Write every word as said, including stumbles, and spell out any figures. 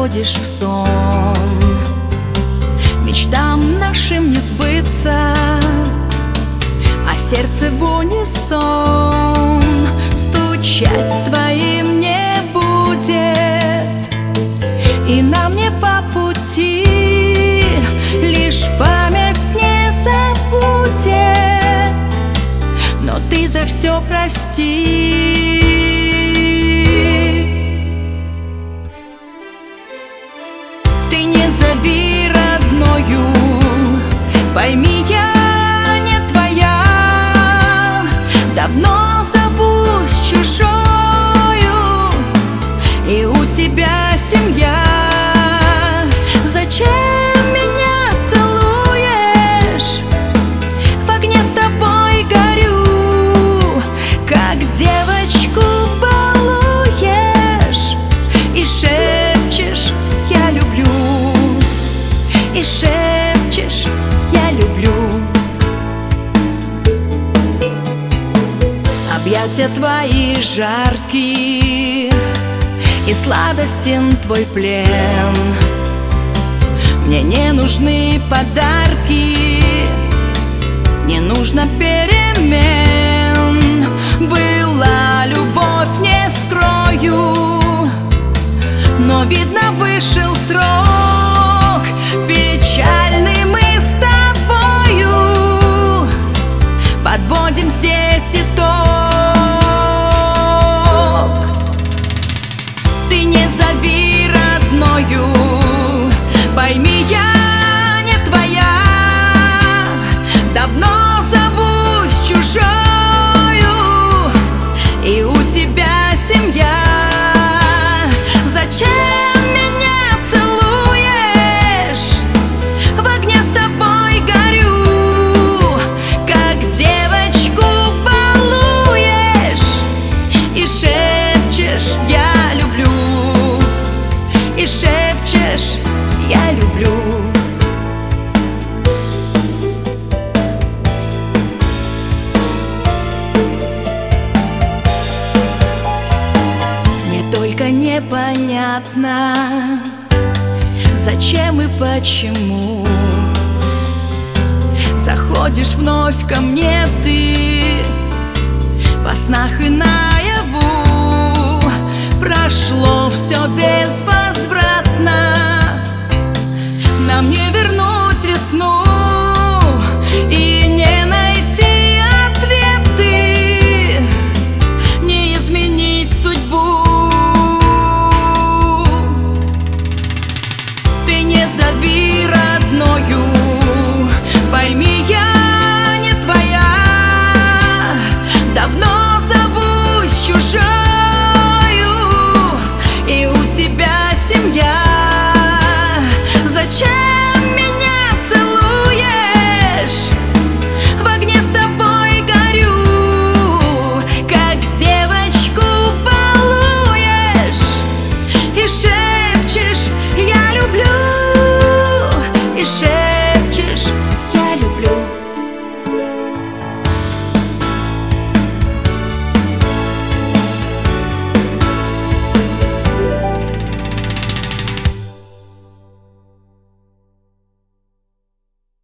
заходишь в сон. Мечтам нашим не сбыться, а сердце в унисон стучать с твоим не будет. И нам не по пути, лишь память не забудет. Но ты за все прости. Ты не зови родною, пойми, я не твоя. Давно зовусь чужою, и у тебя семья. Зачем меня целуешь? В огне с тобой горю, как девочку балуешь. И шепчешь: я люблю. И шепчешь: я люблю. Объятия твои жаркие, и сладостен твой плен. Мне не нужны подарки, не нужно перемен. Была любовь, не скрою, но, видно, вышел срок. Печальный мы с тобою подводим здесь итог. Ты не зови родною, пойми, я не твоя. Давно зовусь чужою, и у тебя семья. Зачем меня целуешь? В огне с тобой горю, как девочку балуешь. И шепчешь: я люблю. И шепчешь: я люблю. Мне только непонятно, зачем и почему заходишь вновь ко мне ты во снах и наяву. Прошло все безвозвратно, нам не вернуть весну и не найти ответы, не изменить судьбу. Ты не зови родною, пойми, я не твоя. Давно зовусь чужой,